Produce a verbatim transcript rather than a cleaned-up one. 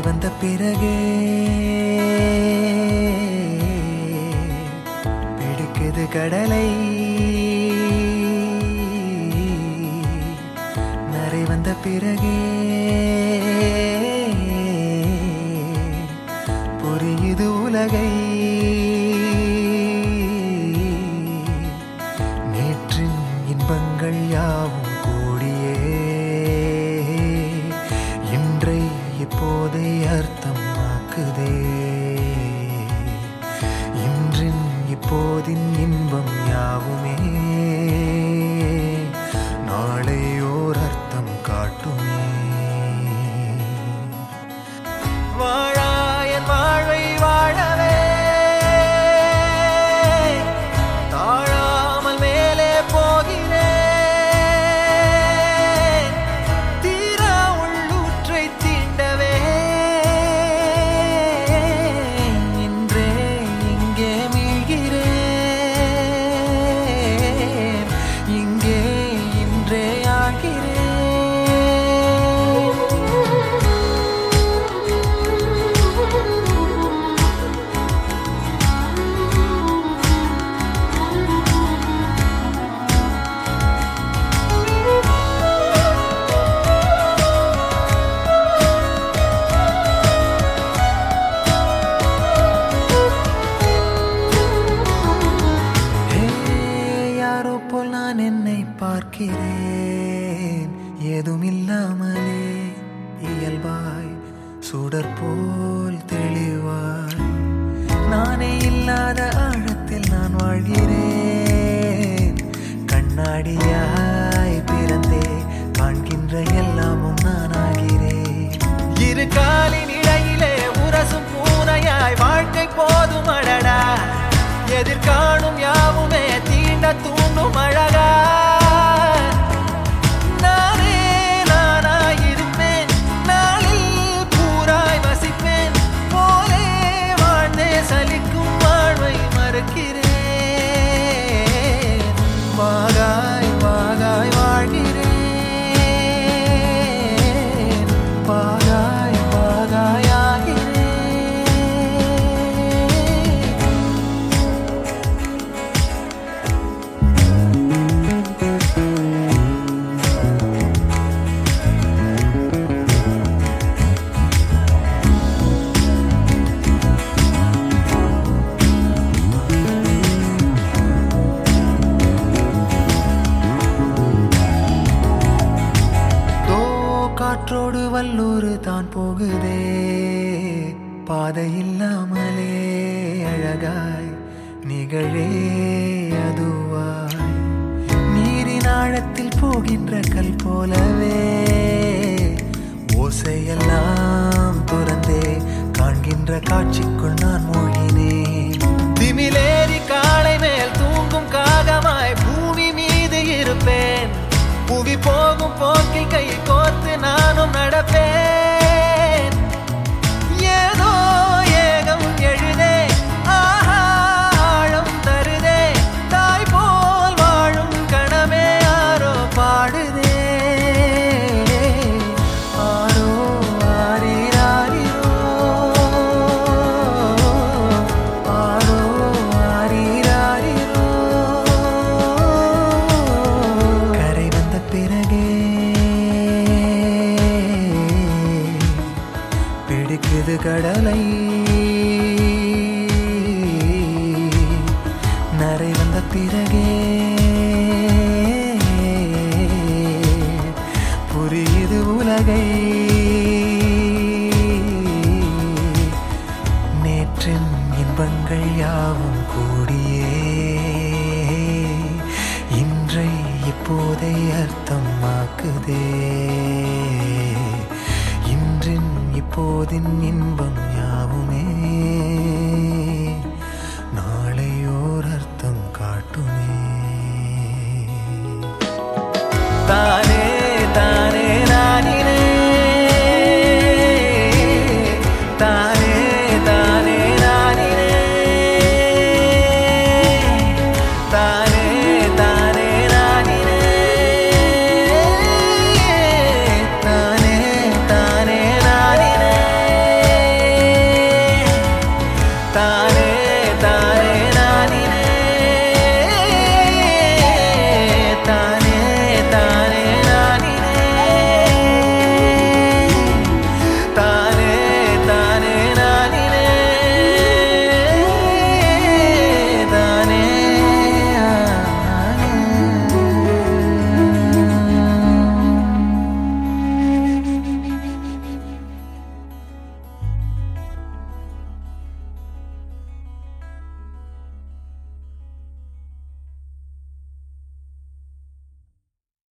வந்த பிறகே பிடிக்குது கடலை. நரை வந்த பிறகே புரியுது உலகை. நேற்றின் இன்பங்கள் யாவும் கூடியே இன்றை இப்போதை அர்த்தமாக்குதே. இன்றின் இப்போதின் இன்பம் யாவுமே நாளை ஓர் அர்த்தம் காட்டுமே. வாழாயன் வாழ்வை வாழவே தாழாமல் மேலே போகிறேன். தீரா உள்ளூற்றை தீண்டவே இன்றே இங்கே மீழ்கிறேன். இங்கே இன்றே ஆகிறேன். யாரோ போல் நான் என்னை பார்க்கிறேன். ஏதுமில்லாமலே இயல்பாய் சுடர் போல் தெளிவாய் நானே இல்லாத ஆழத்தில் நான் வாழ்கிறேன். கண்ணாடியாய் பிறந்தே காண்கின்ற எல்லாமும் நான் ஆகிறேன். இரு காலின் இடையிலே உரசும் பூனையாய் வாழ்க்கை போதும் அடடா. எதிர்காணும் யாவுமே தீண்ட தூண்டும் அழகா. நானே நானாயிருப்பேன். நாளில் பூராய் வசிப்பேன். போலே வாழ்ந்தே சலிக்கும் வாழ்வை மறுக்கிறேன். வாகாய் வாகாய் வாழ்கிறேன். வாகாய் வாகாய் ஆகிறேன். காற்றோடு வல்லூர் தான் போகுதே. பாதை இல்லாமலே அழகாய் நிகழே அதுவாய். நீரின் ஆழத்தில் போகின்ற கல் போலவே ஓசையெல்லாம் துறந்தே காண்கின்ற காட்சிக்குள் நான் மூழ்கினேன். திமிலேறி காலை மேல் தூங்கும் காகமாய் பூமி மீது இருப்பேன். புவி போகும் போக்கில் கை கோர்த்து நானும் நடப்பேன். ஏதோ ஏகம் எழுதே ஆஹா ஆழம் தருதே. தாய் போல் வாழும் கணமே ஆரோ பாடுதே. ஆரோ ஆரீராரீரோ ஆரோ ஆரீராரீரோ. கரை வந்த பிறகே பிடிக்குது கடலை. நரை வந்த பிறகே புரியுது உலகை. நேற்றின் இன்பங்கள் யாவும் கூடியே இன்றை இப்போதை அர்த்தமாக்குதே. இன்றின் இப்போதின் இன்பம் யாவுமே